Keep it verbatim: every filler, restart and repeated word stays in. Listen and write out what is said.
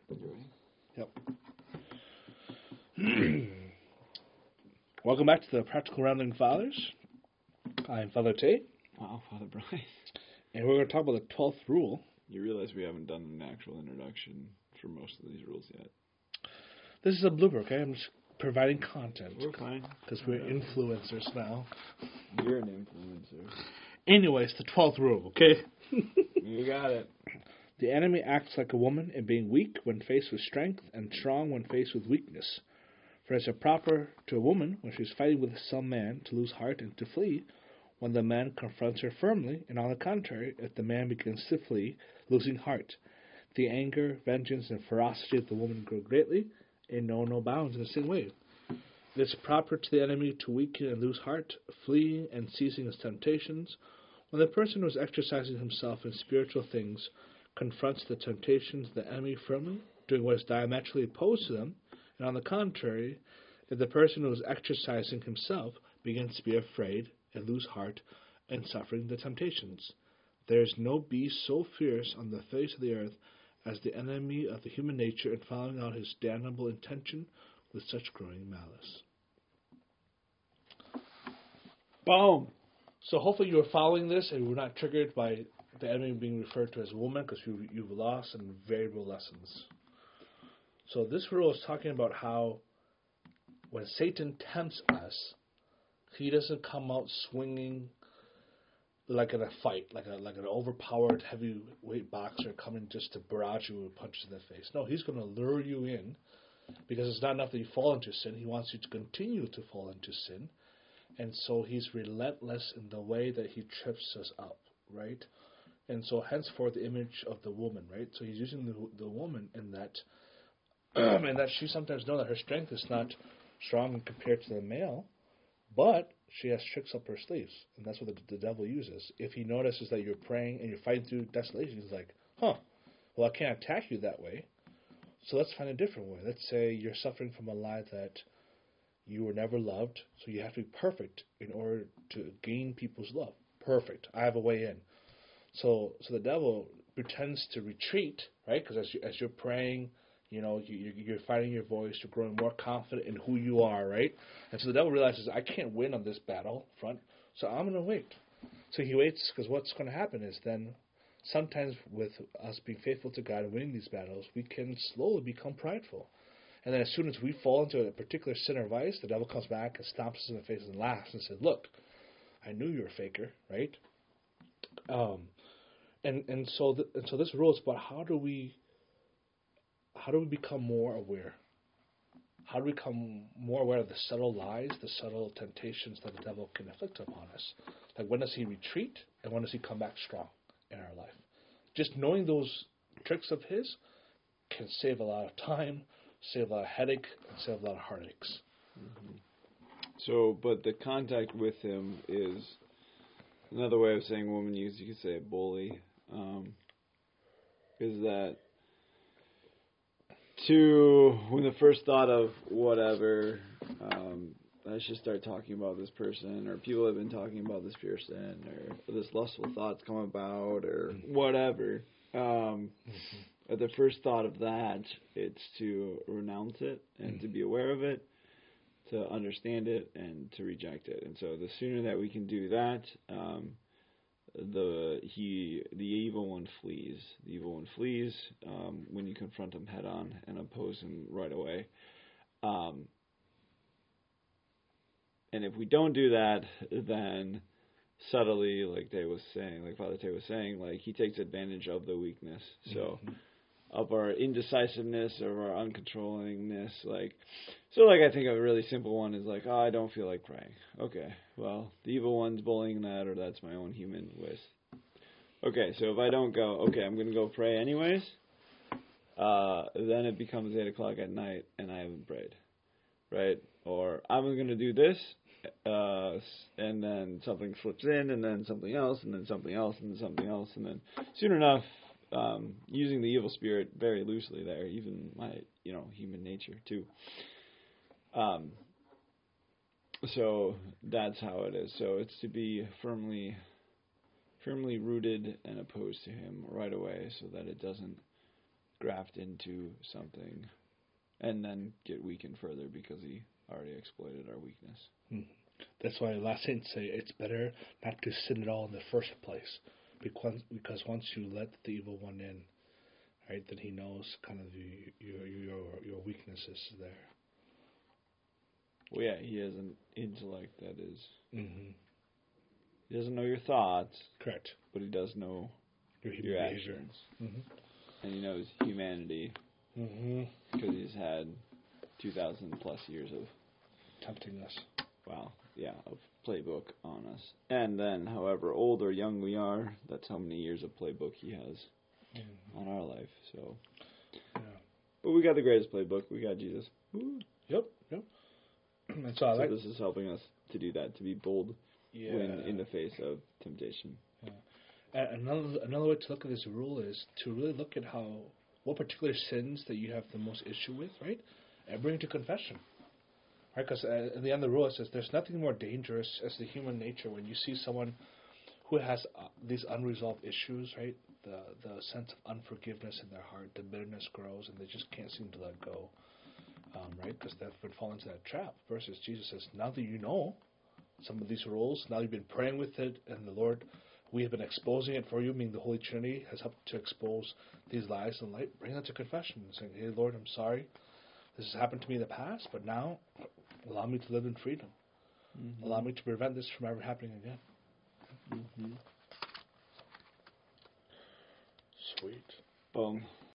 Yep. Welcome back to the Practical Rounding Fathers. I'm Father Tay. Wow, Father Brian. And we're going to talk about the twelfth rule. You realize we haven't done an actual introduction for most of these rules yet. This is a blooper, okay? I'm just providing content. We're fine. Because we're influencers now. You're an influencer. Anyways, the twelfth rule, okay? You got it. The enemy acts like a woman in being weak when faced with strength and strong when faced with weakness. For it is proper to a woman, when she is fighting with some man, to lose heart and to flee, when the man confronts her firmly, and on the contrary, if the man begins to flee, losing heart. The anger, vengeance, and ferocity of the woman grow greatly, and know no bounds in the same way. It is proper to the enemy to weaken and lose heart, fleeing and ceasing his temptations, when the person who is exercising himself in spiritual things confronts the temptations of the enemy firmly, doing what is diametrically opposed to them, and on the contrary, if the person who is exercising himself begins to be afraid and lose heart and suffering the temptations. There is no beast so fierce on the face of the earth as the enemy of the human nature in following out his damnable intention with such growing malice. Boom! So hopefully you are following this and we're not triggered by the enemy being referred to as a woman, because you, you've lost some valuable lessons. So this rule is talking about how when Satan tempts us, he doesn't come out swinging like in a fight, like a like an overpowered heavyweight boxer coming just to barrage you with punches in the face. No, he's going to lure you in, because it's not enough that you fall into sin. He wants you to continue to fall into sin. And so he's relentless in the way that he trips us up, right? And so henceforth the image of the woman, right? So he's using the the woman in that, and that she sometimes knows that her strength is not strong compared to the male, but she has tricks up her sleeves, and that's what the, the devil uses. If he notices that you're praying and you're fighting through desolation, he's like, huh, well, I can't attack you that way, so let's find a different way. Let's say you're suffering from a lie that you were never loved, so you have to be perfect in order to gain people's love. Perfect. I have a way in. So so the devil pretends to retreat, right? Because as, you, as you're praying, you know, you, you're finding your voice, you're growing more confident in who you are, right? And so the devil realizes, I can't win on this battle front, so I'm going to wait. So he waits, because what's going to happen is then sometimes with us being faithful to God and winning these battles, we can slowly become prideful. And then as soon as we fall into a particular sin or vice, the devil comes back and stomps us in the face and laughs and says, look, I knew you were a faker, right? Um, and and so th- and so this rule is about how do we how do we become more aware? How do we become more aware of the subtle lies, the subtle temptations that the devil can inflict upon us? Like, when does he retreat and when does he come back strong in our life? Just knowing those tricks of his can save a lot of time, save a lot of headache, and save a lot of heartaches. Mm-hmm. So, but the contact with him is another way of saying woman. You, you could say a bully. Um, is that to when the first thought of whatever, um, I should start talking about this person, or people have been talking about this person, or this lustful thoughts come about, or whatever. Um, mm-hmm. At the first thought of that, it's to renounce it and mm-hmm. to be aware of it, to understand it, and to reject it. And so the sooner that we can do that, um, the he the evil one flees. The evil one flees um, when you confront him head on and oppose him right away. Um, and if we don't do that, then subtly, like Tay was saying, like Father Tay was saying, like he takes advantage of the weakness. So. Mm-hmm. Of our indecisiveness, of our uncontrollingness, like, so like I think a really simple one is like, oh, I don't feel like praying. Okay, well, the evil one's bullying that, or that's my own human wish. Okay, so if I don't go, okay, I'm going to go pray anyways, uh, then it becomes eight o'clock at night and I haven't prayed, right? Or I'm going to do this, uh, and then something slips in, and then something else, and then something else, and then something else, and then soon enough, Um, using the evil spirit very loosely there, even my, you know, human nature too. Um, so that's how it is. So it's to be firmly, firmly rooted and opposed to him right away, so that it doesn't graft into something and then get weakened further because he already exploited our weakness. Hmm. That's why the last saints say it's better not to sin at all in the first place, because because once you let the evil one in, right, then he knows kind of the, your your your weaknesses there. Well, yeah, he has an intellect that is. Mm-hmm. He doesn't know your thoughts. Correct. But he does know your, your behavior. actions. Mm-hmm. And he knows humanity. Mm-hmm. Because he's had two thousand plus years of tempting us. Wow, yeah, of playbook on us. And then, however old or young we are, that's how many years of playbook he has mm-hmm. on our life. So, yeah. But we got the greatest playbook. We got Jesus. Woo. Yep, yep. And so I so like this is helping us to do that, to be bold yeah. when in the face of temptation. Yeah. And another another way to look at this rule is to really look at how what particular sins that you have the most issue with, right, and bring it to confession. Right, because uh, in the end of the rule it says there's nothing more dangerous as the human nature when you see someone who has uh, these unresolved issues, right? The the sense of unforgiveness in their heart, the bitterness grows, and they just can't seem to let go, um, right? Because they've been fallen into that trap. Versus Jesus says, now that you know some of these rules, now you've been praying with it, and the Lord, we have been exposing it for you, meaning the Holy Trinity has helped to expose these lies and light. Bring that to confession and saying, hey, Lord, I'm sorry. This has happened to me in the past, but now allow me to live in freedom. Mm-hmm. Allow me to prevent this from ever happening again. Mm-hmm. Sweet. Boom.